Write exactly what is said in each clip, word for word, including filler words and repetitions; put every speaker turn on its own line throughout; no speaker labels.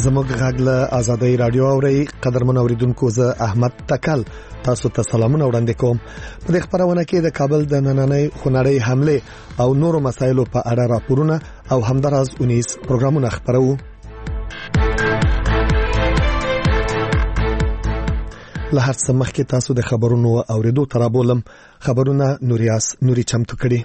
زموږ غږ له آزادۍ رادیو اوري. قدرمن اوریدونکو، زه احمد تکل تاسو ته سلامونه وړاندې کوم. په دې خبرونه کې د کابل د نننۍ خونړۍ حمله او نورو مسایلو په اړه راپورونه او همداراز اونیس پروګرامونه خبرو. له هر څه مخکې تاسو د خبرونو اوریدو ترابولم خبرونه نوریاس نوري چمتو کړي.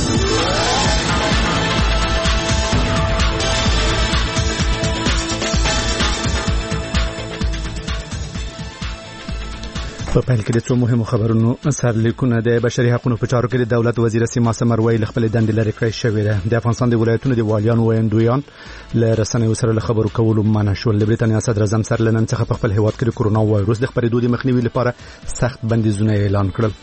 په پیل کې د څو مهمو خبرونو سرلیکونه. د بشري حقوقو په چارو کې د دولت وزیر سیما سمروي ل خپل دندې لري کړی شوې ده. د افغانستان د ولایتونو د والیانو ویندویان له رسنیو سره له خبرو کولو منع شول. د بریټانیا صدر اعظم سر لنن څخه په خپل هیواد کې د کورونا وایروس د خپرېدو د مخنیوي لپاره سخت بندیزونه اعلان کړل.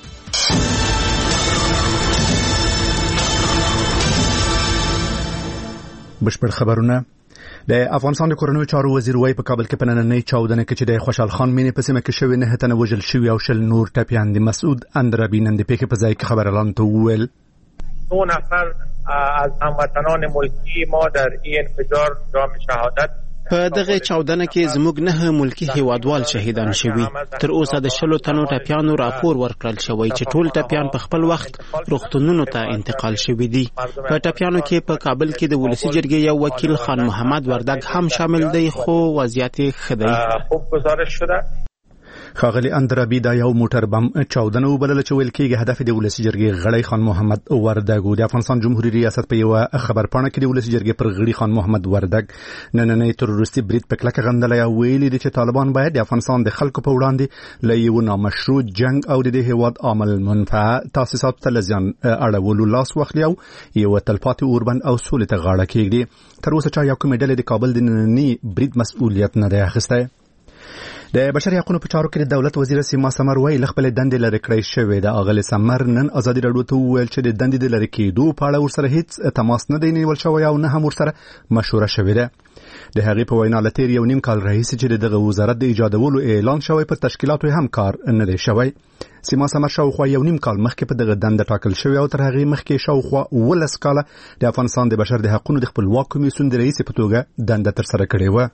بشپړ خبرونه. د افغانستان د کورونو چارو وزیر وای په کابل کې په نننۍ چاودنه کې چې د خوشحال خان مینې په سیمه کې شوی نه تنه وژل شوی او شل نور ټپیان دي. مسعود اندرابی نن د پیښې په ځای کې خبر اعلان ته وویل
دو نفر از هموطنان ملکی ما در این انفجار جام شهادت
په دغه چاودنه کې زموږ نه ملکی هیوادوال شهیدان شوي. تر اوسه د شلو تنو ټپیانو راپور ورکړل شوی چې ټول ټپیان په خپل وخت روغتونونو ته انتقال شوي دي. په ټپیانو کې په کابل کې د ولسی جرګې یو وکیل خان محمد وردګ هم شامل دی، خو وضعیت ښه دی.
خوب گزارش شده.
خاغلی اندرابی دا یو موټر بم چاودنه وبلل چې ویل کېږي هدف د ولسی جرګې غړی خان محمد وردګ. د افغانستان جمهوریت ریاست په یو خبرپاڼه کې د ولسی جرګې پر غړي خان محمد وردګ نننۍ تروریستي برید په کلکه غندلې او ویلي دي چې طالبان باید د افغانستان د خلکو په وړاندې له یو نامشروع جنگ او د هیواد عامل منفعه تاسیسات ته لزیان اړولو لاس واخلي او یو تلپاتې اوربند او سولې ته غاړه کېږدي. تر اوسه چا یو کومې ډلې د کابل د نننۍ برید مسؤلیت نه دی اخیستی. د بشري حقوقو په چارو کې د دولت وزیر سیما سمروي ل خپل دندې لري کړی شوې ده. اغلی سمر نن ازادي راډیو ته وویل چې د دندې د لري کېدو په اړه ورسره هیڅ تماس نه دی نیول شوی او نه هم ورسره مشوره شوې ده. د هغې په وینا له تیر یو نیم کال راهیسې چې دغه وزارت د ایجادولو اعلان شوی پر تشکیلاتو هم کار نه دی شوی. سیما سمر شاوخوا یو نیم کال مخکې په دغه دنده ټاکل شوی او تر هغې مخکې شاوخوا ولس کاله د افغانستان د بشر د حقوقو د خپلواک کمیسیون د رئیس په توګه دنده ترسره کړې وه.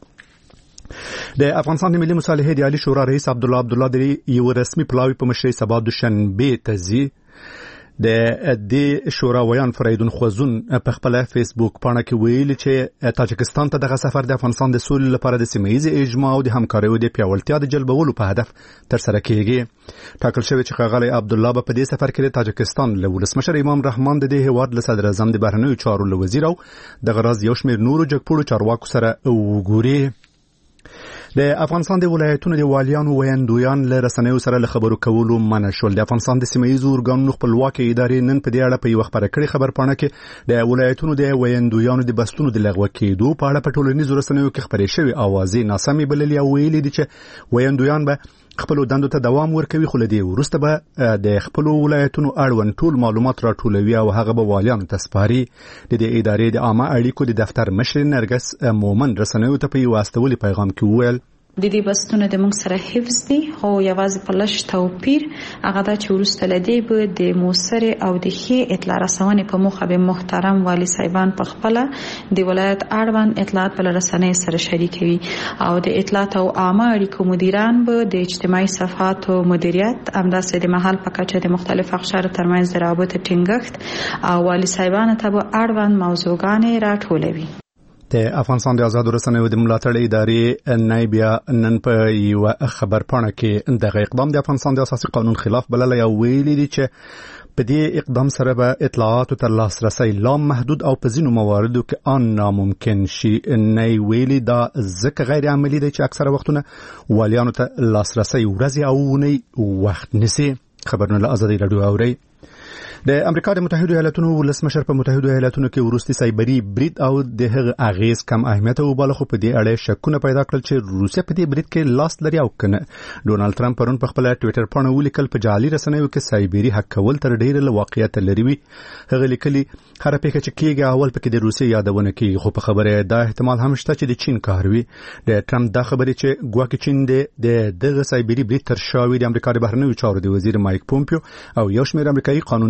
د افغانستان د ملي مصالحې د عالی شورا رئیس عبدالله عبدالله د یو رسمي پلاوی په مشرۍ سبا دوشنبه ته ځي. د دې شورا ویان فریدون خوزون په خپل فیسبوک پاڼه کې ویلي چې تاجکستان ته دغه سفر د افغانستان د سولې لپاره د سیمه ییز اجماع او د همکاریو د پیاوړتیا د جلبولو په هدف ترسره کیږي. ټاکل شوی چې ښاغلی عبدالله به په دې سفر کې د تاجکستان له ولسمشر امام رحمان د دې هیواد له صدر اعظم د بهرنیو چارو له وزیر او دغه راز یو شمېر نورو جګپوړو چارواکو سره وګوري. د افغانستان د ولایتونو د والیانو ویندویان له رسنیو سره له خبرو کولو منع شول. د افغانستان د سیمه ییزو ارګانونو خپلواکي ادارې نن په دې اړه په یو خبره کړې خبرپاڼه کې د ولایتونو د ویندویانو د بستونو د لغوه کېدو په اړه په ټولنیزو رسنیو کې خبرې شوې اوازې ناسمې بللې او ویلي دي چې ویندویان به خپل دندو ته دوام ورکوي، خو له دې وروسته به د خپل ولایتونو اړوند ټول معلومات راټولوي او هغه به والیانو ته سپاري. د دې ادارې د عامه اړیکو د دفتر مشر نرګس مومن رسنیو ته په یو استولي پیغام کې وویل
د دې بستونه د موږ سره حفظ دي، خو یوازې په لږ توپیر هغه دا چې وروسته له دې به د مؤثرې او د ښې اطلاع رسونې په موخه به محترم والي صاحبان په خپله د ولایت اړوند اطلاعات په رسنیو سره شریکوي او د اطلاعات او عامه اړیکو مدیران به د اجتماعي صفحاتو مدیریت همداسې د محل په کچه د مختلف اقشارو ترمنځ د روابط ټینګښت او والي صاحبانو ته به اړوند موضوعګانې راټولوي.
د افغانستان د آزادو رسنیو د ملاتړ ادارې نایبیا نن په یو خبرپاڼه کې دغه اقدام د افغانستان د اساسي قانون خلاف بللی او ویلي دي چې په دې اقدام سره به اطلاعاتو ته لاسرسی لا محدود او په ځینو مواردو کې ان ناممکن شي. نای ویلي دا ځکه غیر عملي دی چې اکثره وختونه والیانو ته لاسرسی ورځې او اونۍ وخت نیسي. خبرونه له آزادۍ راډیو اورئ. د امریکا د متحده ایالاتونو ولسمشر په متحده ایالاتونو کې وروستي سایبري برید او د هغه اغیز کم اهمیت وباله، خو په دې اړه شکونه پیدا کړل چې روسیه په دې برید کې لاس لري او کنه. ډونالد ټرمپ پرون په خپل ټوئیټر باندې ولیکل په جعلي رسنیو کې سایبري حق کول تر ډیره له واقعیت لري وي. هغه لیکلي هر پیښه چې کیږي اول پکې د روسیې یادونه کوي، خو په خبره دا احتمال هم شته چې د چین کار وي. د ټرمپ دا خبره چې ګواکې چین د دغه سایبري برید تر شا وي د امریکا د بهرنیو چارو د وزیر مایک پومپیو او یو شمېر امریکایي قانون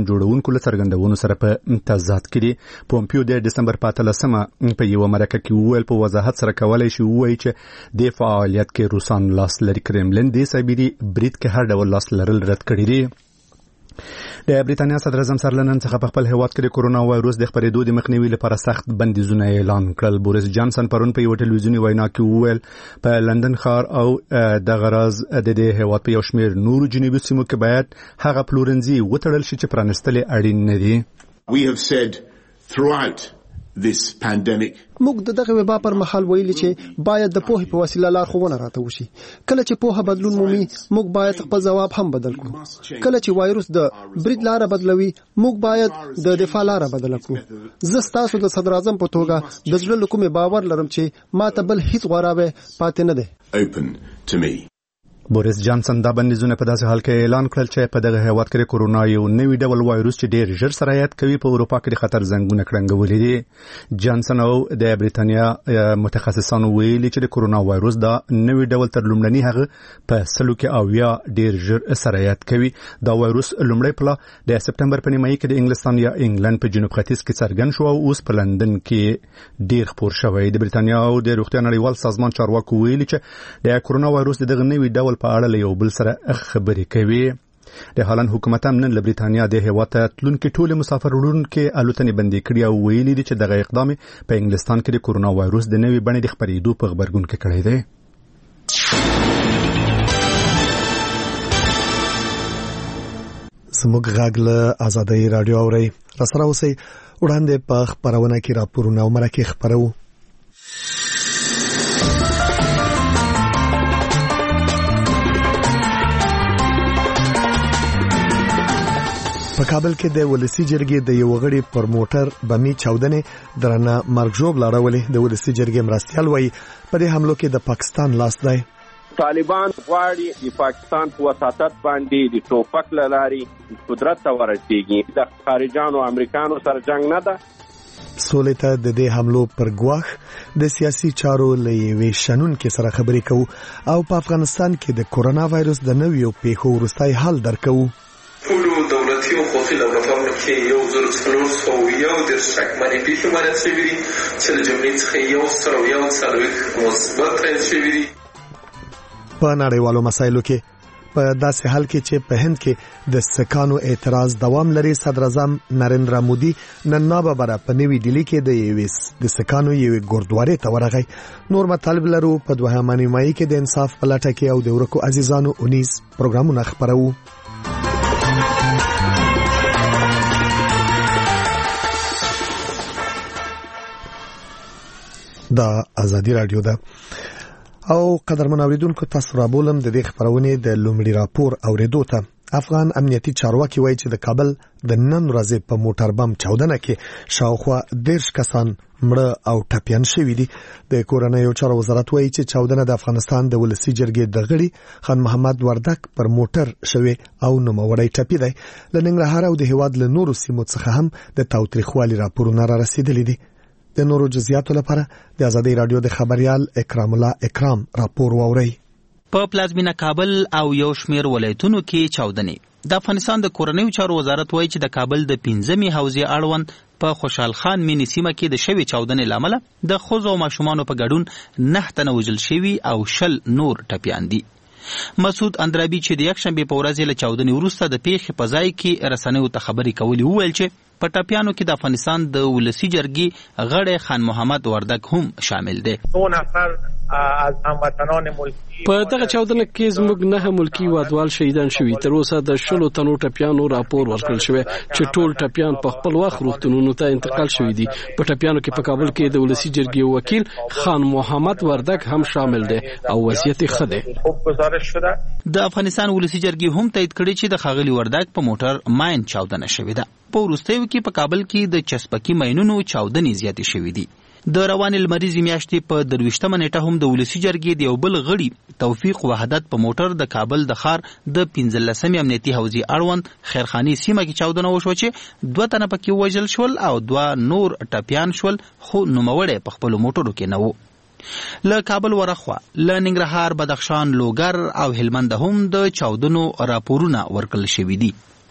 قانون جوړونکو له څرګندونو سره په تضاد کې دي. پومپیو د ډسمبر په اتلسمه په یو مرکه کې وویل په وضاحت سره کولای شي ووایي چې د فعالیت کې روسان لاس لري. کرملین د سایبری برید کې هر ډول لاس لرل رد کړی دی. د بریتانیا صدر اعظم سر لندن څخه په خپل هیواد کې د کورونا وایروس د خپرېدو د مخنیوي لپاره سخت بندیزونه اعلان کړل. بوریس جانسن پرون په یو ټلویزیونی وینا کې وویل په لندن ښار او د غراز د دې هیواد په یو شمېر نورو جنوبي سیمو کې باید هغه پلورنځي وتړل شي چې پرانستل اړین نه دي.
We have said throughout this pandemic
موږ د دغه وبا پر مهال ویلي چې باید د پوهې په وسیله لارښوونه راته وشي. کله چې پوهه بدلون مومي موږ باید خپل ځواب هم بدل کړو. کله چې وایروس د برید لاره بدلوي موږ باید د دفاع لاره بدل کړو. زه ستاسو د صدر اعظم په توګه د زړه له کومې باور لرم چې ما ته بل هیڅ غوراوی پاتې نه دی.
open to me.
بوریس جانسن دا بندیزونه په داسې حال کې اعلان کړل چې په دغه هیواد کې کورونا یو نوی ډول وایروس چې ډېر ژر سرایت کوي په اروپا کې د خطر زنګونه کړنګولې دي. جانسن او د بریتانیا متخصصانو ویلي چې د کورونا وایروس دا نوی ډول تر لومړني هغه په سلو کې او یا ډېر ژر سرایت کوي. دا وایروس لومړی پله د سپټمبر په نیمایي کې د انګلستان یا انګلند په جنوب ختیځ کې څرګند شو او اوس په لندن کې ډېر خپور شوی. د بریتانیا او د روغتیا نړیوال سازمان چارواکو ویلي چې د کورونا وایروس دغه نوی ډول په اړه له یو بل سره خبرې کوي. د هالند حکومت هم نن له بریتانیا د هیواد ته تلونکي ټول مسافر وړونکي الوتنې بندي کړي او ویلي دي چې دغه اقدام په انګلستان کې د کورونا وایروس د نوې بڼې د خپرېدو په غبرګون کې کړی دی.
زموږ غږ له آزادۍ رادیو اورئ. راسره اوسئ. وړاندې په خپرونه کې راپورونه او مرکې خپرو. په کابل کې د ولسی جرګې د یو غړي پر موټر بمي چاودنې درنه مرګ ژوبل راولې. د ولسی جرګې مرستيال وایي په دې حملو کې د پاکستان لاس دی.
طالبان غواړي د پاکستان په وساطت باندې د ټوپک لاري قدرت ته ورسېږي. د خارجانو امریکانو سره جنگ نه ده.
سولې ته د دې حملو پر ګواښ د سیاسي چارو لې شنن کې سره خبرې کوو او په افغانستان کې د کورونا وایروس د نویو پیښو وروستۍ حال درکو.
ټولو دولتي او خصوصي دولتونو کې یو زر څلور سوه یو دېرش شکمنې پیښې وارد شوي دي چې له جملې څخه یو سل او یو څلوېښت مثبت تایید شوي دي.
په نړیوالو مسایلو کې په داسې حال کې چې په هند کې د سکانو اعتراض دوام لري، صدر اعظم نریندرا مودي نن ناببره په نوی ډیلی کې د یوې د سکانو یوې ګوردوارې ته ورغی. نور مطالب لرو په دوهمه نیمایي کې د انصاف په لټه کې او د ورکو عزیزانو اونیز پروګرامونه خپرو. دا آزادی رادیو ده او قدرمن اوریدونکو تاسو را بولم د دې خبرونه د لومړي راپور اوریدو ته. افغان امنیتي چارواکي وایي چې د کابل د نن ورځې په موټر بم چاودنه کې شاوخوا دیرش کسان مړه او ټپيان شوي دي. د کورنیو چارو وزارت وایي چې چاودنه د افغانستان د ولسی جرګې د غړي خان محمد وردک پر موټر شوی او نوموړی ټپي دی. له ننګرهار او د هیواد له نورو سیمو څخه هم د تاوتریخوالي راپورونه را رسیدلي دي. د نورو جزئیاتو لپاره د آزادۍ رادیو د خبريال اکرام الله اکرام راپور ووري.
په پلازمینه کابل او یو شمیر ولایتونو کې چاودنې. د افغانستان د کورنیو چارو وزارت وایي چې د کابل د پنځمې حوزې اړوند په خوشحال خان مینی سیمه کې د شوی چاودنې لامل د ښځو او ماشومانو په ګډون نه تنه وژل شوي او شل نور ټپيان دي. مسعود اندرابي چې د یکشنبه په ورځ له چاودنې وروسته د پیښې په ځای کې رسنیو ته خبرې کولې وویل چې په ټپيانو کې د افغانستان د ولسی جرګې غړی خان محمد وردک هم شامل دی.
دو نفر از هموطنان ملکی
په دغه چاودنه کې زموږ نه ملکی وادوال شهیدان شوي. تر اوسه د شلو تنو ټپيانو راپور ورکړل شوی چې ټول ټپيان په خپل وخت روغتونونو ته انتقال شوي دي. په ټپيانو کې په کابل کې د ولسی جرګې وکیل خان محمد وردک هم شامل دی او وضعیت ښه دی.
خوب گزارش شده.
د افغانستان ولسی جرګې هم تایید کړی چې د خاغلی وردک په موټر ماین چاودنه شوې ده. په وروستیو کې په کابل کې د چسپکی ماینونو چاودنې زیاتې شوې دي. د روان المریزي میاشتې په درویشتمه نیټه هم د ولسی جرګې د یو بل غړي توفیق وحدت په موټر د کابل د ښار د پنځلسمې امنیتي حوزې اړوند خیرخاني سیمه کې چاودنه وشوه چې دوه تنه پکې وژل شول او دوه نور ټپيان شول، خو نوموړی په خپلو موټرو کې نه و. له کابل ورخوا له ننګرهار، بدخشان، لوګر او هلمند هم د چاودنو راپورونه ورکړل شوي دي.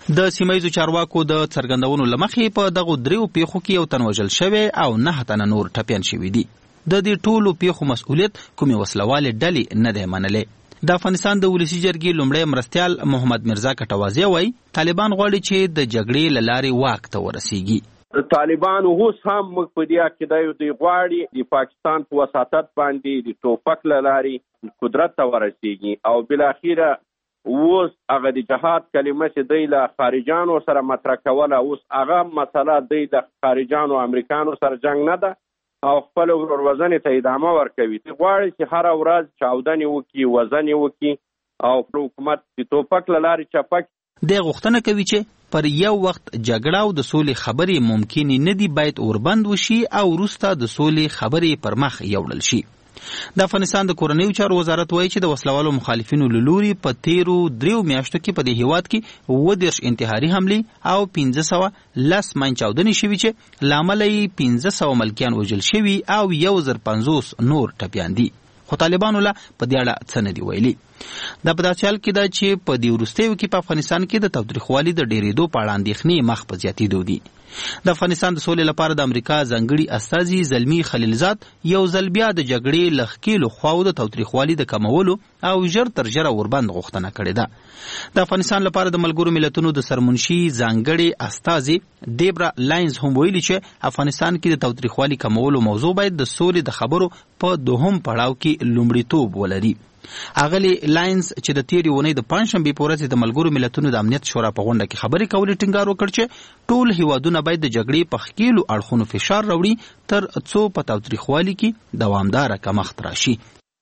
د سیمایزو چارواکو د څرګندونو لمخې په دغه دریو پیښو کې یو تن وژل شوی او نه تن نور ټپیان شوي دي. د دې ټولو پیښو مسؤلیت کومې وسلوالې ډلې نه دی منلی. د افغانستان د ولسي جرګې لومړی مرستیال محمد مرزا کټوازی وایي طالبان غواړي چې د جګړې له لارې واک ته ورسیږي.
طالبان اوس هم موږ په دې عقیده یو دی غواړي د پاکستان په وساطت باندې د ټوپک له لارې قدرت ته ورسیږي او بالاخره اوس هغه د جهاد کلمه چې دی له خارجانو سره مطرح کوله، اوس هغه مسله دی د خارجانو امریکانو سره جنگ نه ده او خپل وروروزنې ته ادامه ورکوي. غواړي چې هره ورځ چاودنې وکړي، وژنې وکړي او حکومت د ټوپک له لارې چپک.
دی غوښتنه کوي چې پر یو وخت جګړه او د سولې خبرې ممکن نه دي، باید اوربند وشي او وروسته د سولې خبرې پر مخ یوړل شي. د افغانستان د کورنیو چارو وزارت وایي چې د وسلوالو مخالفینو له لوري په تیرو دریو میاشتو کې په دې هیواد کې اووه دېرش انتحاري حملې او پنځه سوه لس ماین چاودنې شوي چې له امله یې پنځه سوه ملکیان وژل شوي او یو زر پنځوس نور ټپیان دي. خو طالبانو لا په دې اړه څه نه دي ویلي. دا په داسې حال کې ده چې په دې وروستیو کې په افغانستان کې د تاوتریخوالي د ډېرېدو په اړه اندېښنې مخ په زیاتېدو دي. د افغانستان د سولې لپاره د امریکا ځانګړي استازي زلمي خلیلزاد یو ځل بیا د جګړې له ښکېلو خواو د تاوتریخوالي د کمولو او ژر تر ژره اوربند غوښتنه کړې ده. د افغانستان لپاره د ملګرو ملتونو د سرمنشي ځانګړي استازي دیبرا لاینز هم ویلي چې افغانستان کې د تاوتریخوالي کمولو موضوع باید د سولې د خبرو په دوهم پړاو کې لومړیتوب ولري. اغلی لاینز چې د تیرې اونۍ د پنجشنبې په ورځ د ملګرو ملتونو د امنیت شورا په غونډه کې خبرې کولې ټینګار وکړ چې ټول هیوادونه باید د جګړې په ښکېلو اړخونو فشار راوړي تر څو په تاوتریخوالي کې دوامداره کمښت راشي.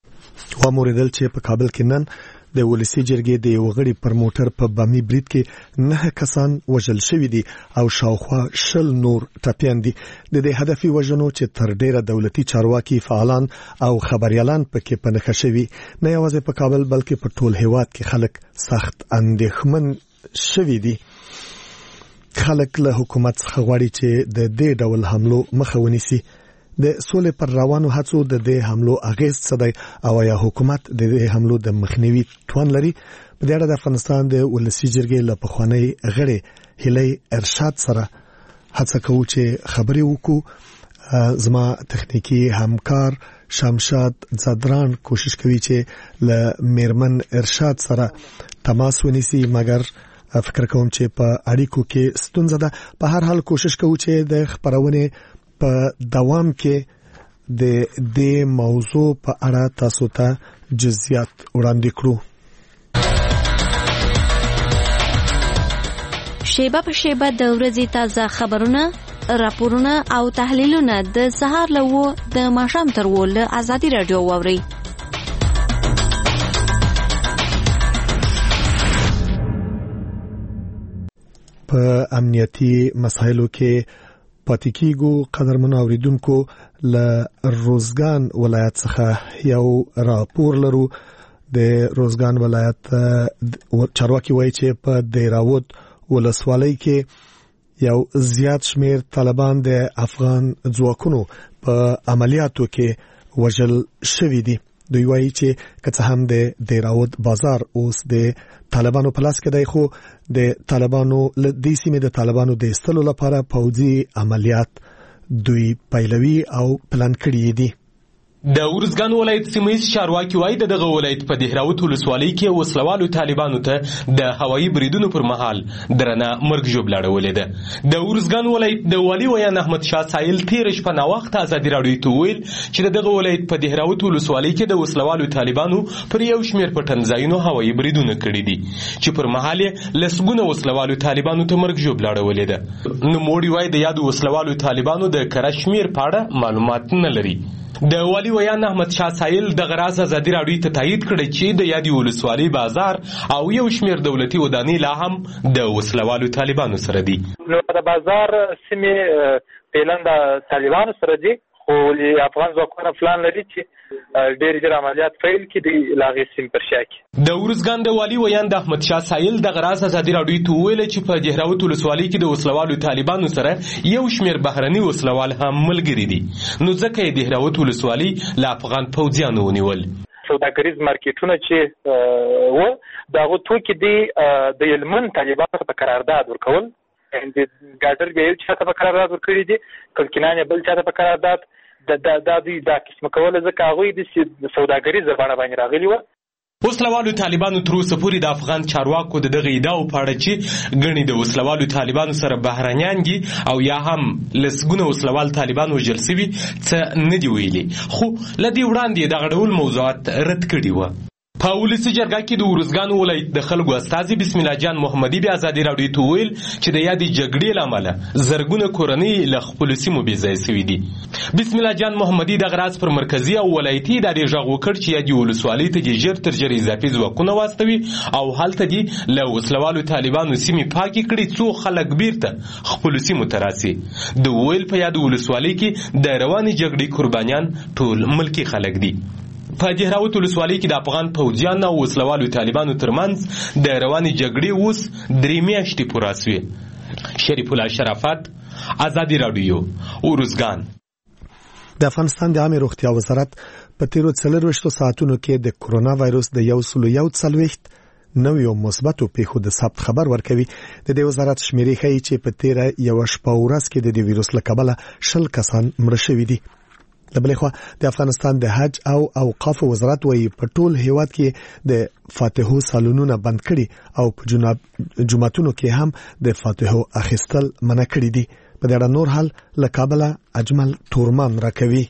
واوریدل چې په کابل کې نن د ولسي جرګې د یو غړي پر موټر په بامي برید کې نه کسان وژل شوي دي او شاوخوا شل نور ټپیان دي. د دې هدفي وژنو چې تر ډیره دولتي چارواکي فعالان او خبريالان پکې پنهخه شوي، نه یوازې په کابل بلکې په ټول هیواد کې خلک سخت اندېښمن شوي دي. خلک له حکومت څخه غواړي چې د دې ډول حملو مخه ونیسي. د سولې پر روانو هڅو د دې حملو اغیز څه دی او یا حکومت د دې حملو د مخنیوي توان لري؟ په دې اړه د افغانستان د ولسي جرګې له پخوانۍ غړي هیلۍ ارشاد سره هڅه کوو چې خبرې وکړو. زما تخنیکی همکار شمشاد زدران کوشش کوي چې له میرمن ارشاد سره تماس ونیسي، مګر فکر کوم چې په اړیکو کې ستونزه ده. په هر حال کوشش کوو چې د خبرونه په دوام کې د دې موضوع په اړه تاسو ته جزئیات وړاندې کړو.
شیبه په شیبه د ورځې تازه خبرونه، راپورونه او تحلیلونه د سهار له و د ماښام تر و له ازادي رادیو واوري.
په امنیتي مسایلو کې پاتې کیږو. قدرمنو اوریدونکو، له روزګان ولایت څخه یو راپور لرو. د روزګان ولایت چارواکي وایي چې په دیراود ولسوالۍ کې یو زیات شمیر طالبان د افغان ځواکونو په عملیاتو کې وژل شوي دي. دوی وایي چې که څه هم د دیراود بازار اوس د طالبانو په لاس کې دی، خو د طالبانو له دې سیمې د طالبانو د ایستلو لپاره پوځي عملیات دوی پیلوي او پلان کړي دي.
د ورزګان ولایت سیمه‌یز چارواکي وایي د دغه ولایت په دهراوت ولسوالۍ کې وسلوالو طالبانو ته د هوایي بریدونو پر مهال درنه مرګ ژوبله اړولې ده. د ورزګان ولایت د والي ویان احمد شاه سایل تیر شپه ناوخت ازادي راډیو ته ویل چې دغه ولایت په دهراوت ولسوالۍ کې د وسلوالو طالبانو پر یو شمیر پټنځایونو هوایي بریدونه کړي دي چې پر مهال لسګونه وسلوالو طالبانو ته مرګ ژوبله اړولې ده. نو موړي وایي د یادو وسلوالو طالبانو د کرشمیر په اړه معلومات نه لري. د والي ویان احمد شاه سایل د غراز ازادي راډیو ته تایید کړی چې د یادی ولسوالۍ بازار او یو شمیر دولتي ودانۍ لا هم د وسلوالو طالبانو سره دي.
نو د بازار سیمې پیلن د طالبانو سره دي، خو افغان ځواکونه پلان لري چې ډېر ډېر عملیات فیل کې دی لاغې سیم پر شا کې.
د ورزګان د والي ویان د احمد شاه سایل د غراز ازادي راډیو ته ویل چې په دهراوت ولسوالۍ کې د وسلوالو طالبانو سره یو شمیر بهرني وسلوال هم ملګري دي، نو ځکه یې دهراوت ولسوالۍ له افغان پوځیانو ونیول.
سوداګریز مارکیټونه چې و دغه توکي د یلمن طالبانو په قرارداد ورکول د ګاډر بیل چې په قرارداد ورکړي دي کلکینان بل چې په قرارداد د د د قسم کول ځکه هغه د سوداګریز زبانه باندې راغلي و.
وسلوالو طالبانو تر اوسه پورې د افغان چارواکو د دغه ادعاو په اړه چې ګڼي د وسلوالو طالبانو سره بهرنیان دي او یا هم لسګونه وسلوال طالبان وژل شوي څه نه دي ویلي، خو له دې وړاندې دغه ډول موضوعات رد کړي وو. په ولسي جرګه کې د ارزګان ولایت د خلکو استازي بسم الله جان محمدي بیا ازادي راډیو ته ویل چې د یادې جګړې له امله زرګونه کورنۍ له خپلو سیمو بې ځایه سوي دي. بسم الله جان محمدي دغه راز پر مرکزي او ولایتي ادارې غږ وکړ چې یادې ولسوالۍ ته دې ژر تر ژره اضافي ځواکونه واستوي او هلته دې له وسلوالو طالبانو سیمې پاکې کړي څو خلک بیرته خپلو سیمو ته راسي. د ویل په یاد ولسوالۍ کې د روانې جګړې قربانیان ټول ملکي خلک دي. په دهراوت ولسوالۍ کې د افغان پوځیانو او وسلوالو طالبانو ترمنځ د روانې جګړې اوس درې میاشتې پوره شوې. شریف الله شرافت، ازادي راډیو، ارزګان.
د افغانستان د عامه روغتیا وزارت په تیرو څلورویشتو ساعتونو کې د کرونا وایروس د یو سل یو څلوېښت نویو مثبتو پیښو د ثبت خبر ورکوي. د دې وزارت شمیرې ښیي چې په تیره یوه شپه ورځ کې د دې ویروس له کبله شل کسان مړه شوي دي. د بلې خوا د افغانستان د حج او اوقاف وزارت وایي په ټول هیواد کې د فاتحو سالونونه بند کړي او په جمعتونو کې هم د فاتحو اخیستل منع کړي دي. په دې اړه نور حال له کابل اجمل تورمان راکوي.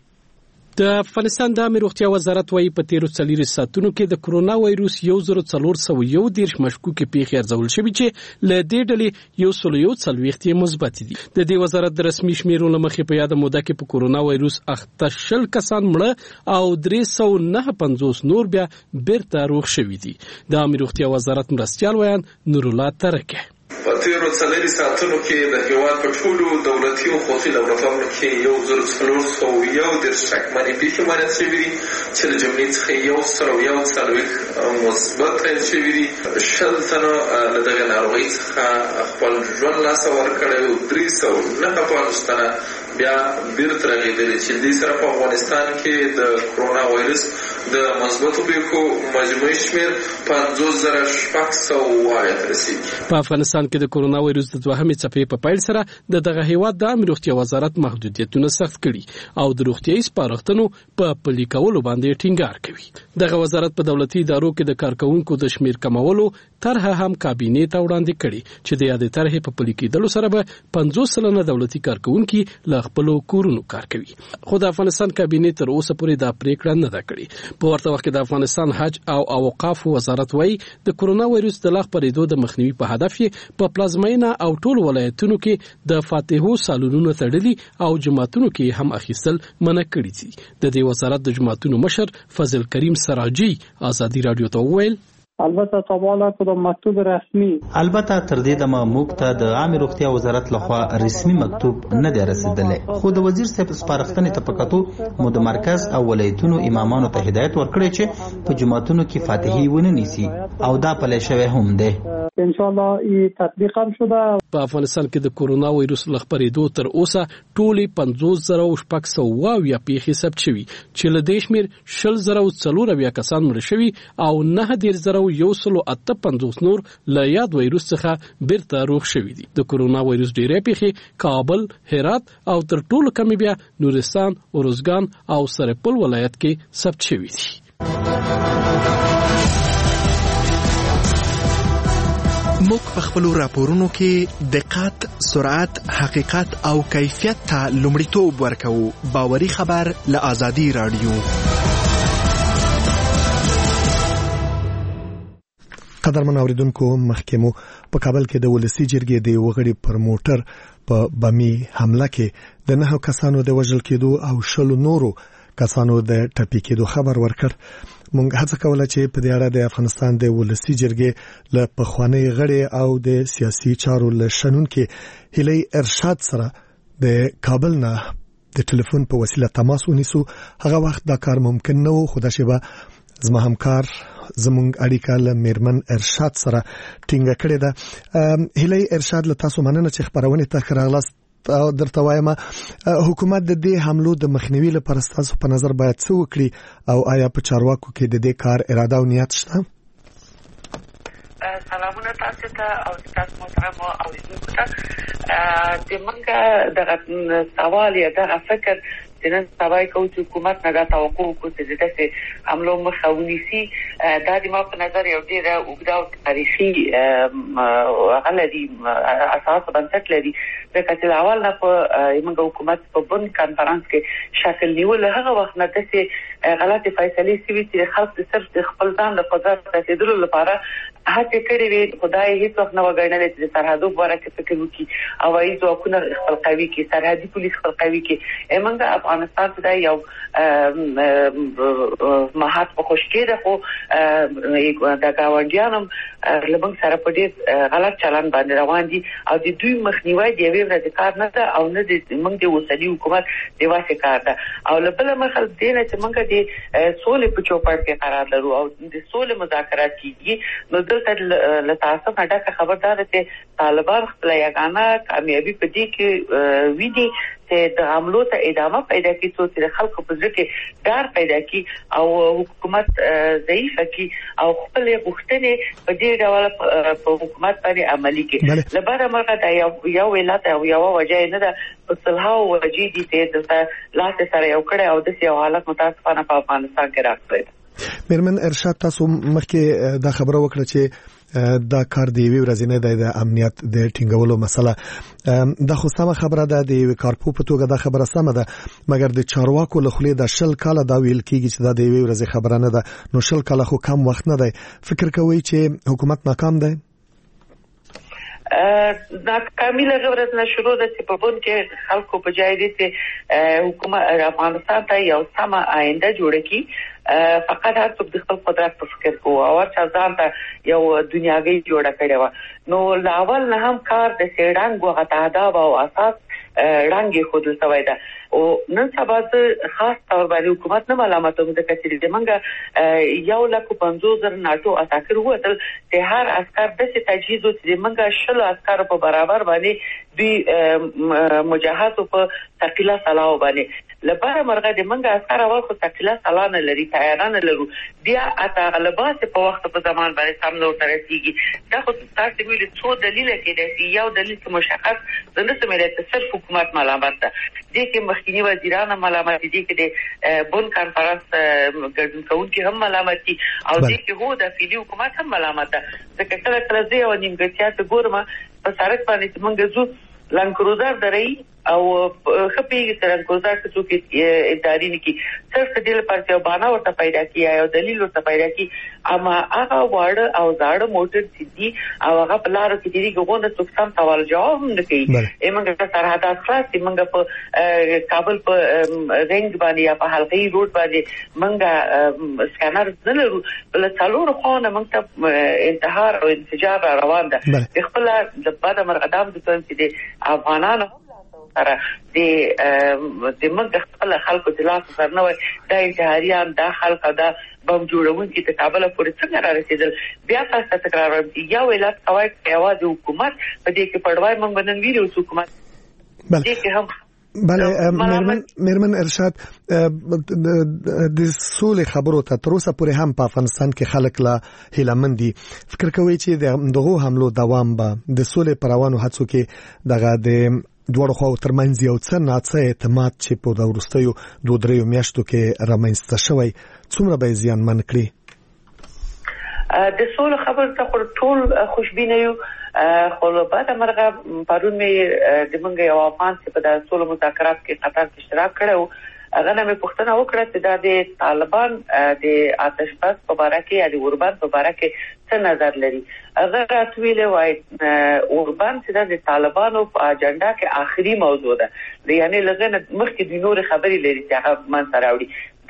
د افغانستان د عامه روغتیا وزارت وایي په تیرو څلور ساعتونو کې د کرونا وایروس یو زر څلور سوه یو دېرش مشکوکې پیښې ارزول شوي چې له دې ډلې یو سل یو څلوېښت یې مثبت دي. د دې وزارت د رسمي شمیرو له مخې په یاده موده کې په کرونا وایروس اخته شل کسان مړه او درې سوه نهه پنځوس نور بیا بیرته روغ شوي دي. د عامه روغتیا وزارت مرستیال ویان نورالله ترکه
په تیرو څلورو ساعتونو کې د هیواد په ټولو دولتي او خصوصي دولتونو کې یو زر څلور سوه یو دېرش شکمنې پیښې معاینه شوي دي چې له جملې څخه یو سل یو څلوېښت مثبت تعین شوي دي. شل تنو له دغې ناروغۍ څخه خپل ژوند لاسه ورکړی او درې سوه نهه پنځوس تنه بیا بیرته رغېدلي چې دې سره په افغانستان کې د کرونا وایرس د مثبتو پیښو مجموعي شمېر پنځوس زره شپږ سوه اویا ته رسېږي.
په افغانستان کې د کرونا وایروس د دوهمې څپې په پیل سره د دغه هیواد د عامه روغتیا وزارت محدودیتونه سخت کړي او د روغتیايي سپارښتنو په پلي کولو باندې ټینګار کوي. دغه وزارت په دولتي ادارو کې د کارکونکو د شمیر کمولو طرحه هم کابینې ته وړاندې کړي چې د یادې طرحې په پلي کېدلو سره به پنځوس سلنه دولتي کارکونکي له خپلو کورونو کار کوي. خو د افغانستان کابینې تر اوسه پورې دا پریکړه نه ده کړې. په ورته وخت کې د افغانستان حج او اوقاف وزارت وایي د کرونا وایروس د لا خپرېدو د مخنیوي په هدف یې په پلازمینه او ټول ولایتونو کې د فاتحو سالونونو تړلي او جماعتونو کې هم اخیستل منع کړي دي. د دې وزارت د جماعتونو مشر فضل کریم سراجي ازادي راډیو ته وویل
البته تابعات د مکتوب رسمي
البته تر دې د ماموک ته د عامه روغتیا وزارت لخوا رسمي مکتوب نه دی رسیدلی، خو د وزیر صاحب سپارښتنې ته پکاتو مو د مرکز او ولایتونو امامانو ته هدایت ورکړی چې په جماعتونو کې فاتحي ونه نیسي او دا پلی شوی هم دی.
ان شاء الله ای تطبیق هم شوه.
په افغانستان کې د کرونا وایروس له خپرېدو تر اوسه ټولې پنځوس زره شپږ سوه اویا پیښې ثبت شوي چې له دې شمېر شل زره څلور اویا کسان مړه شوي او نهه دېرش زره یو سل اته پنځوس نور له یاد وایروس څخه بیرته روغ شوي دي. د کرونا وایروس ډېرې پیښې کابل، هرات او تر ټولو کمې بیا نورستان، ارزګان او سرپل ولایت کې ثبت شوي دي.
موږ په خپلو راپورونو کې دقت، سرعت، حقیقت او کیفیت ته لومړیتوب ورکوو. باوري خبر له ازادي راډیو.
قدرمن اوریدونکو، مخکې مو په کابل کې د ولسی جرګې د وغړي پر موټر په بمی حمله کې د نهو کسانو د وژل کېدو او شلو نورو کسانو د ټپي کېدو خبر ورکړ. مونږ هڅه کوله چې په دې اړه د افغانستان د ولسی جرګې له پخوانی غړي او د سیاسي چارو له شنونکو هلي ارشاد سره د کابل نه د ټلیفون په وسیله تماس ونیسو. هغه وخت دا کار ممکن نه و، خو دا شیبه زما همکار زمونږ اړیکه له میرمن ارشاد سره ټینګه کړې ده. هلي ارشاد له تاسو مننه چې خبرونه ته راغلاست. درته وایم حکومت د دې حملو د مخنیوي لپاره ستاسو په نظر باید څه وکړي او آیا په چارواکو کې د دې کار اراده او نیت شته؟
سلامونه تاسو ته او تاسو محترم او عزیزانو ته د منګه دغه سوال یا دغه فکر د نن سبا کوم چې حکومت نه دا توقع کوي چې دغه حملو مخه ونیسي دا د ما په نظر یو ډیر اوږده او تاریخي غلطي اساس بنسټ لري ځکه چې اول نه په موږ حکومت په بن کانفرنس کې شکل نیول هغه وخت نه دسه غلطي فیصله سوي چې خلک صرف د خپل ځان د قدرت رسیدلو لپاره هڅه کړې وي خدای هیڅ وخت نه وګڼل چې سرحدو بارکه فکر وکړي او ایز حکومت خپل قوي کې سرحدي پولیس خپل قوي کې موږ افغانستان ته یو مهات په خوشکېده خو د گاونډیانو لبنګ سره په دې غلط چلن باندې روان دي او د دوی مخنیوي دی وی ورته کار نه ده او نه د موږ د وسلي حکومت دی واسه کار ده او لبل مخل دینه چې موږ د سولې په چوپړ کې قرار لرو او د سولې مذاکرات کیږي نو دلته له تاسو نه ډکه خبردار دي طالبان خپل یګانه کامیابی په دې کې وی دي چې د حملو ته ادامه پیدا کړي څو چې خلکو په ځکه کې ډار پیدا کړي او حکومت ضعیف کړي او خپل غوښتنې په دې ډول په حکومت باندې عملي کړي لپاره مرګه دا یو ولایت او یو وجه نه ده په صلح او وجدي ته د لاس سره یو کړه او د یو حالت متاسفانه په افغانستان کې راغلی.
میرمن ارشاد تاسو مخکې دا خبره وکړه چې دا کار دی وی ورځنی د امنیت د ټینګولو مسله د خو سم خبره ده د کارپو په توګه دا خبره سم ده مګر د چارواکو له خلې د شل کاله دا ویل کیږي چې دا د وی ورځې خبره نه ده نو شل کاله خو کم وخت نه دی فکر کوي چې حکومت ناکام دی
ناکامي له غوړت نه شروع ده چې په بون کې خلکو په جای دي چې حکومت افغانستان ته یو سم آینده جوړ کړي فقط هر څوک د خپل قدرت په فکر کوي او چې ځان ته یو دنیاګي جوړ کړي و نو لاول نه هم کار د سیډانګو غتاهداب او اساس رنګي خود سوي ده او نن سبا خاص تور باندې حکومت نه ملامتوم د کچې د منګه یو لک پنځوس زره ناتو اتاکر وته چې هر عسكر د تجهیز او د منګه شل عسكر په برابر باندې دوی مجاهد په ثقيله سلاو باندې لپاره مرغه د منګه عسكر اول خو ثقيله سلانه لري تیارانه لرو بیا اته غلبات په وخت په زمان باندې سم نو ترسيږي دا خو تاسو ویل څو دلیل کې دی یو دلیل مشخص زنده سمېره صرف حکومت ملامت ده دي کې مخکینی وزیرانو ملامت دي کې د بون کانفرنس ګډون کوونکي هم ملامت دي او دي کې هو د فیلی حکومت هم ملامت ده ځکه کله کله زه او نیمګړتیا ته ګورم په سړک باندې موږ زو لانکروزر درې او خپېږي تر ګوزار څه څوک اداري نکي صرف د دې لپاره چې باندې ورته پیدا کیای او دلیل ورته پیدا کی اما هغه وړ او زاړه موټر سيدي او هغه په لار کې دي ګوند څوک سم سوال جواب نه کوي ایمنګ سرحدات خلاص ایمنګ په کابل په رنګ باندې یا په حلقې روډ باندې منګه سکانر زلرو بل څلور خو نه منګ ته انتحار او انفجار روان ده خپل د بعد مرغدام د څه چې افغانانو سره د د موږ خپل خلکو د لاس سره نه وي د انتحاریان د خلکو د بم جوړونکي ته کابل پورې څنګه را رسیدل بیا تاسو تکرار یو ولایت کوي یوازې حکومت په دې کې پړوای موږ باندې ویلو حکومت دې کې هم
بله میرمن میرمن ارشاد د سولې خبرو ته تر اوسه پورې هم په افغانستان کې خلک لا هیلمن دي فکر کوي چې دغه حملو دوام به د سولې پروانو هڅو کې دغه د دوړو خو ترمنځ یو څه ناڅه اعتماد چې په د ورستیو دوه دریو میاشتو کې رامنځته شوی څومره به زیانمن کړي
د سولې خبرو ته ټول خوشبینه یو خو بعد مرغه پرون مې د منګي او افغان چې په د سولې مذاکرات کې قطر کې اشتراک کړو هغه نه مې پوښتنه وکړه چې دا د طالبان د آتش بس په اړه کې یا د اوربان په اړه کې څه نظر لري هغه راتویلې وای اوربان چې د طالبانو په اجنډا کې آخري موضوع ده یعنی لږه مخکې د نور خبرې لري چې هغه من سره وړي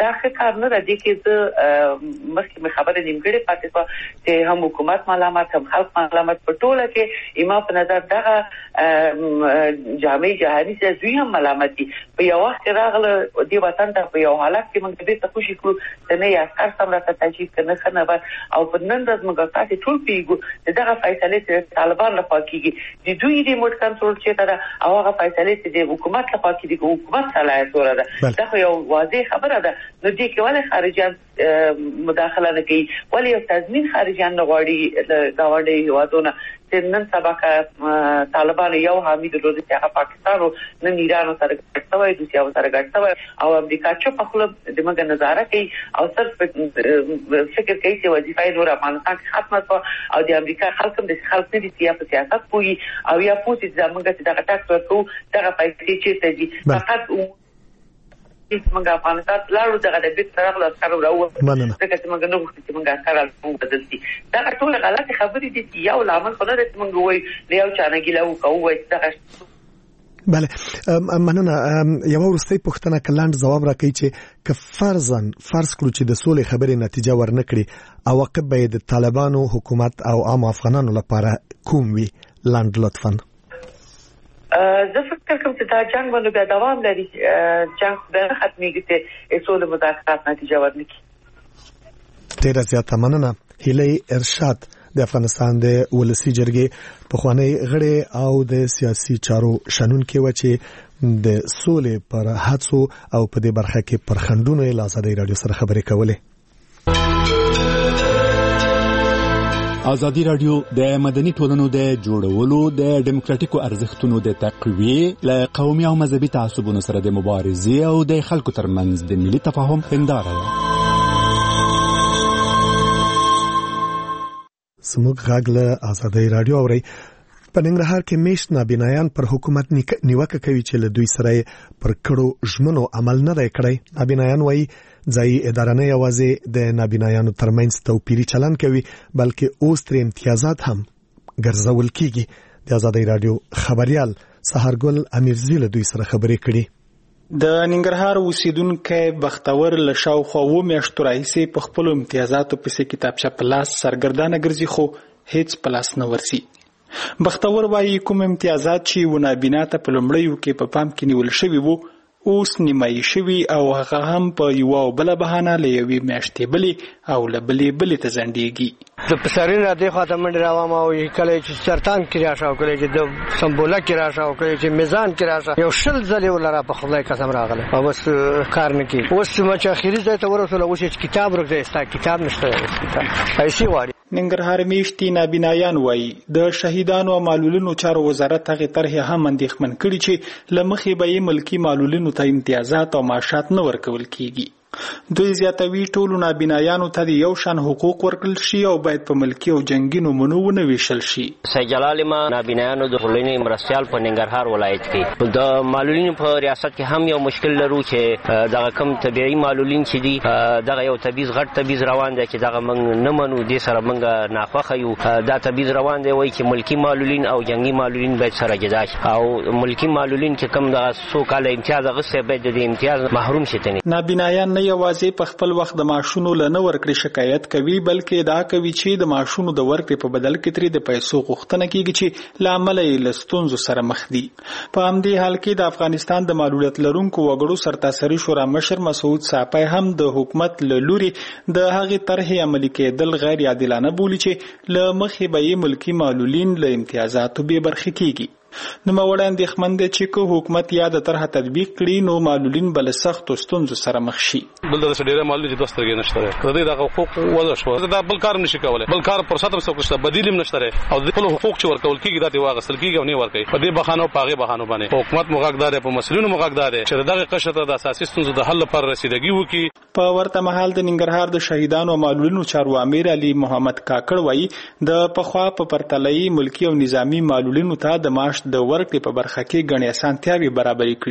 دا ښه کار نه دی کې زه مخکې مې خبره نیمګړې پاتې شوه چې هم حکومت ملامت هم خلک ملامت په ټوله کې ایما په نظر دغه جامع جهاني چې دوی هم ملامت دي په یو وخت راغله دې وطن ته په یو حالت کې موږ دې ته خوشي کړو چې نه یې عسکر سم راته تجهیز کړه نه ښه نه او په نن ورځ موږ تاسې ټول پوهېږو چې دغه فیصلې چې طالبان لخوا کېږي د دوی ریموټ کنټرول چېرته ده او هغه فیصلې چې د حکومت لخوا کېږي د حکومت صلاحیت وره ده دا خو یو واضح خبره ده نو دې کې ولې خارجیان مداخله نه کوي ولې یو تضمین خارجیان نه غواړي له ګاونډي هېوادونه چې نن سبا که طالبان یو حامي درلود چې هغه پاکستان او نن ایران سره ګډ شوی روسیا سره ګډ شوی او امریکا چوپه خوله د موږ نظاره کوي او صرف فکر کوي چې وظیفه یې نور افغانستان کې ختمه شوه او د امریکا خلک هم د خلک نه دي چې یا په سیاست پوهي او یا پوه چې زموږ چې دغه ټاکس ورکوو دغه پیسې چېرته ځي فقط موږ افغانستان لاړو دغه د بیت سره خلاص کارو راوړو ځکه چې موږ نه غوښتو چې موږ عسکر هلته وبدل شي دغه ټول غلطې خبرې دي چې یو لامل خو نه دی چې موږ ووایو له یو چا نه ګیله وکړو ووایو چې دغه
بله مننه یوه وروستۍ پوښتنه که لنډ ځواب راکوي چې که فرضاً فرض کړو چې د سولې خبرې نتیجه ورنه کړي عواقب به یې د طالبانو حکومت او عام افغانانو لپاره کوم وي لنډ لطفاً
زه فکر کوم چې دا جنگ باندې بیا دوام لري جنگ خو نه ختمېږي چې سولې مذاکرات نتیجه ورنه کړي
ډېره زیاته مننه هیلۍ ارشاد د افغانستان د ولسي جرګې پخوانی غړی او د سیاسي چارو شنونکې و چې د سولې پر هڅو او په دې برخه کې پر خنډونو یې له ازادۍ راډیو سره خبرې کولې.
ازادي راډیو د مدني ټولنو د جوړولو د ډیموکراتیکو ارزښتونو د تقویې له قومي او مذهبي تعصبونو سره د مبارزې او د خلکو ترمنځ د ملي تفاهم هنداره ده.
زموږ غږ له ازادي راډیو اوري. په ننګرهار کې میشت نابینایان پر حکومت نیوکه کوي چې له دوی سره پر کړو ژمنو عمل نه دی کړی. نابینایان وایي ځایي اداره نه یوازې د نابینایانو ترمنځ توپیري چلن کوي بلکې اوس ترې امتیازات هم ګرځول کیږي. د ازادي راډیو خبريال سحرګل امیرزی له دوی سره خبرې کړي.
د ننګرهار اوسیدونکو بختور له شاوخوا و میاشتو راهیسې په خپلو امتیازاتو پسې کتابچه په لاس سرګردانه ګرځي خو هیڅ په لاس نه ورسي. بختور وایي کوم امتیازات چې و نابینا ته په لومړیو کې په پام کې نیول شوي وو اوس نیمایي شوي او هغه هم په یوه او بله بهانه له یوې میاشتې بلې او له بلې بلې ته ځنډېږي.
د پسرین را دې خواته منډې راوم او کله چې سرطان کې راشه او کله چې د سمبوله کې راشه او کله چې میزان کې راشه یو شل ځلې ولره په خدای قسم راغله او بس کار نه کوي. اوس چې اخري ځای ته ورسوله اوس چې کتاب ورکړی ستا کتاب نشته پیسې غواړي.
ننګرهار میشتي نابینایان وایي د شهیدانو او معلولینو چارو وزارت هغې طرحې هم اندېښمن کړي چې له مخې به یې ملکي معلولینو ته امتیازات او معاشات نه ورکول کیږي. دوی زیاتوي ټولو نابینایانو ته د یو شان حقوق ورکړل شي او باید په ملکي او جنګي نومونو ونه ویشل شي.
سید جلال ما نابینایانو د ټولنې مرستیال په ننګرهار ولایت کې د معلولینو په ریاست کې هم یو مشکل لرو چې دغه کم طبيعي معلولین چې دي دغه یو تبعیض غټ تبعیض روان دی چې دغه موږ نه منو دې سره موږ ناخوښه یو. دا تبعیض روان دی وایي چې ملکي معلولین او جنګي معلولین باید سره جدا شي او ملکي معلولین چې کم دغه څو کاله امتیاز اخیستی باید د امتیاز محروم شي.
نابینایان نه یوازې په خپل وخت د معاشونو له نه ورکړې شکایت کوي بلکې ادعا کوي چې د معاشونو د ورکړې په بدل کې ترې د پیسو غوښتنه کیږي چې له امله یې له ستونزو سره مخ دي. په همدې حال کې د افغانستان د معلولیت لرونکو وګړو سرتاسري شورا مشر مسعود ساپی هم د حکومت له لوري د هغې طرحې عملي کېدل غیر عادلانه بولي چې له مخې به یې ملکي معلولین له امتیازاتو بې برخې کیږي. نوموړی اندېښمن دی چې که حکومت یا د طرحه تطبیق کړي نو معلولین به له سختو ستونزو سره مخ شي.
دلته داسې ډېری معلولین چې دوه سترګې نشته دی د دوی دغه حقوق وضع شوه دا بل کار هم نشي کولی بل کار فرصت هم څوک نشته بدیل هم نشته دی او د خپلو حقوق چې ورکول کېږي دا ترې واخیستل کېږي او نه یې ورکوي په دې بهانو په هغې بهانو باندې حکومت مو غږ دا دی په مسؤلینو مو غږ دا دی چې د دغې قشر ته د اساسي ستونزو د حل لپاره رسیدګي وکړي.
په ورته مهال د ننګرهار د شهیدانو او معلولینو چارو امیر علي محمد کاکړ وایي د پخوا په پرتله‌یي ملکي او نظامي معلولینو ته د معاش د ورکړې په برخه کې ګڼې اسانتیاوې برابرې کړې دي.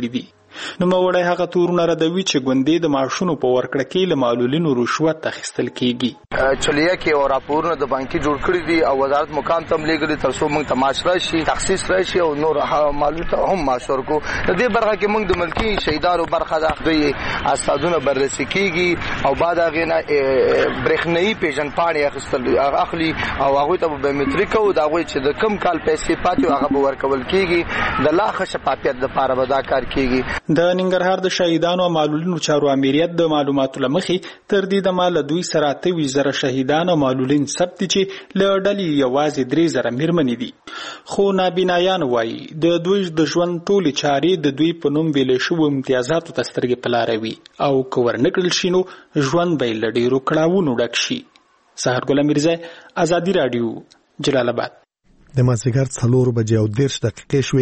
نو موړی هغه تورونه ردوي چې ګوندې د معاشونو په ورکړه کې له معلولینو رشوت اخیستل کیږي.
چلیه کې او راپورونه د بانکي جوړ کړی دي او وزارت مقام ته لګړي تر څو موږ تماش راشي تخصیص راشي او نور معلول ته هم ماشور کو. د دې برخه کې موږ د ملکی شهیدانو برخه د دوی استادونه بررسي کیږي او بعد هغه نه برېښنایی پیژن پاڼې اخیستل اخلي او هغه ته بایومټریک او دا غوي چې د کم کال پیسې پاتې هغه به ورکول کیږي. د لا ښه شفافیت لپاره به دا کار کیږي.
د ننګرهار د شهیدانو او معلولینو چارو امریت د معلوماتو لمخې تر دې د مال دوی سره اتوي زره شهیدان او معلولین ثبت چې له ډلې یوازې درې زره میرمنې دي. خو نابینایان وایي د دوی د ژوند ټولې چارې د دوی په نوم ویلې شوو امتیازاتو ته سترګې په لاره وي او که ورنکړل شي نو ژوند به یې له ډېرو کړاوونو ډک شي. سهار ګل میرزا، ازادي راډیو، جلال آباد.
د مازدیګر څلور بجې او دېرش دقیقې شوې.